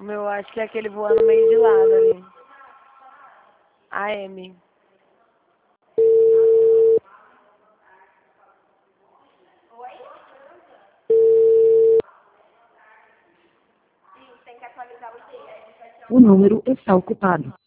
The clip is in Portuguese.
O meu acho que é aquele voando meio de lado ali. AM. O número está ocupado.